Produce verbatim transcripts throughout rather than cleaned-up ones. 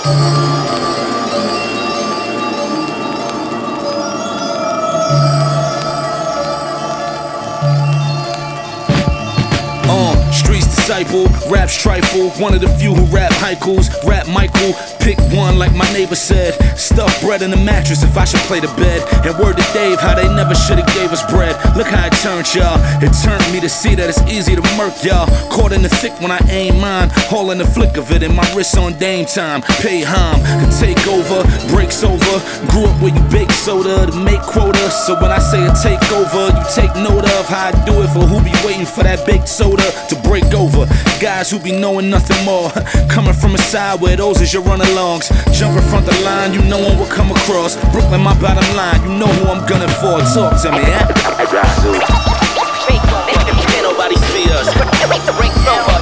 Rap's trifle, one of the few who rap haikus. Rap Michael, pick one like my neighbor said. Stuff bread in the mattress if I should play the bed. And word to Dave how they never should've gave us bread. Look how it turned y'all. It turned me to see that it's easy to murk y'all. Caught in the thick when I aim mine. All in the flick of it and my wrist on Dame time. Pay harm, to take over, breaks over. Grew up where you bake soda to make quota. So when I say a takeover, you take note of how I do it for who be waiting for that baked soda to break over. Guys who be knowing nothing more. Coming from a side where those is your run-alongs. Jumping front the line, you know one will come across. Brooklyn, my bottom line, you know who I'm gunning for. Talk to me, eh? Can't nobody see us. Make the break over.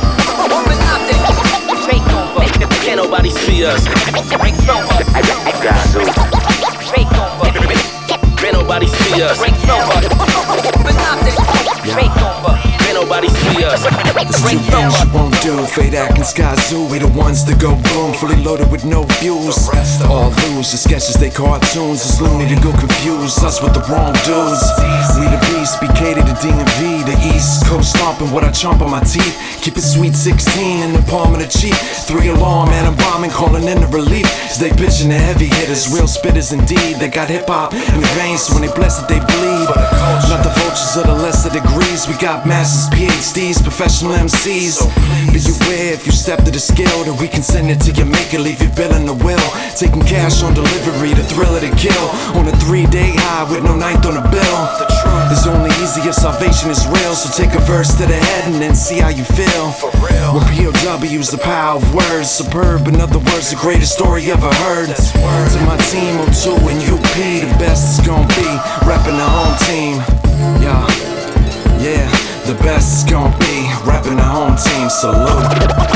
Can't nobody see us. Break over. Break over. Can't nobody see us. Break over. Break over. Nobody see us. There's two things you won't do. Fade Atkins, Skyzoo, we the ones that go boom. Fully loaded with no views. All lose, the sketches they cartoons. It's loony to go confused. Us with the wrong dudes. We the beast, B K to the D M V. The East Coast stomping what I chomp on my teeth. Keep it sweet sixteen in the palm of the cheek. Three alarm and I'm bombing, calling in the relief. As they pitching the heavy hitters, real spitters indeed. They got hip hop in the veins, so when they bless it, they bleed. Not the vultures of the lesser degrees. We got masters, P H Ds, professional M Cs. Be aware if you step to the scale that we can send it to your maker, leave your bill in the will. Taking cash on delivery, the thrill of the kill. On a three-day high with no ninth on the bill. It's only easy if salvation is real. So take a verse to the head and then see how you feel. With P O W's the power of words. Superb, in other words, the greatest story ever heard. To my team, O two and U P, the best is gonna be repping the home team. Yeah, yeah. The best is gonna be rapping the home team. Salute.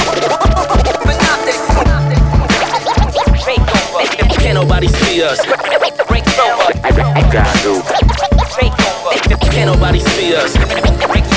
Can't nobody see us. Break over. Can't nobody see us.